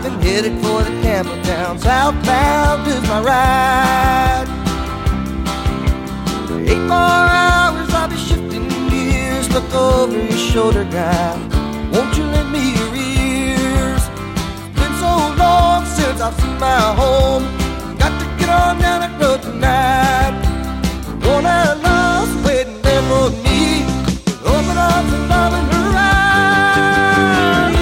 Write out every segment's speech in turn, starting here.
I'm headed for the camping town. Southbound is my ride. 8 more hours I'll be shifting gears. Look over your shoulder, guy. Won't you lend me your ears? It's been so long since I've seen my home. Got to get on down that road tonight. One I lost waiting there for me, with open arms and love in her eyes.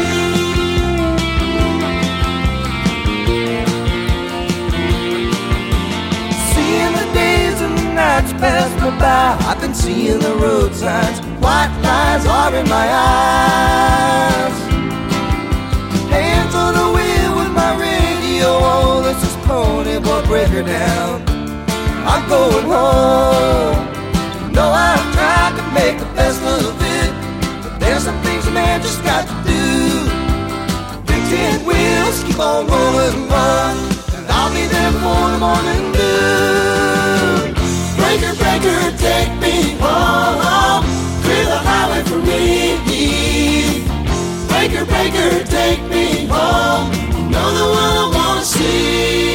Seeing the days and the nights pass me by, I've been seeing the road signs. White lines are in my eyes. Hands on the wheel with my radio on. This is Pony Boy Breaker down. I'm going home. No, I've tried to make the best of it, but there's some things a man just got to do. Big tin wheels keep on rolling on, and I'll be there before the morning dew. Breaker, breaker, take me home. Clear the highway for me. Breaker, breaker, take me home. Know the one I wanna see.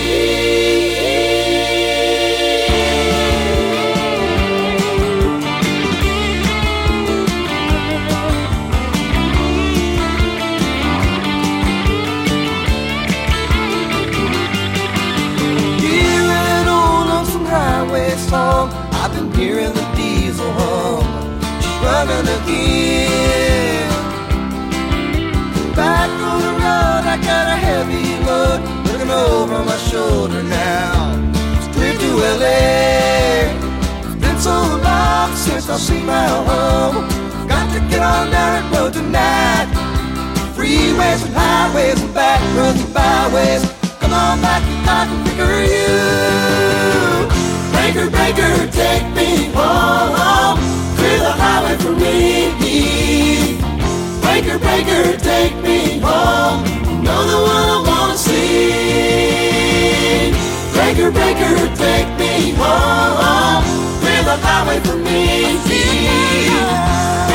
I've been hearing the diesel hum, strumming again. Back on the road, I got a heavy load looking over my shoulder now. Straight to LA. It's been so long since I've seen my home. Got to get on down that road tonight. Freeways and highways and back roads and byways. Come on back and I can figure you. Breaker, breaker, take me home. Clear the highway for me. Breaker, breaker, take me home. Know the one I wanna see. Breaker, breaker, take me home. Clear the highway for me.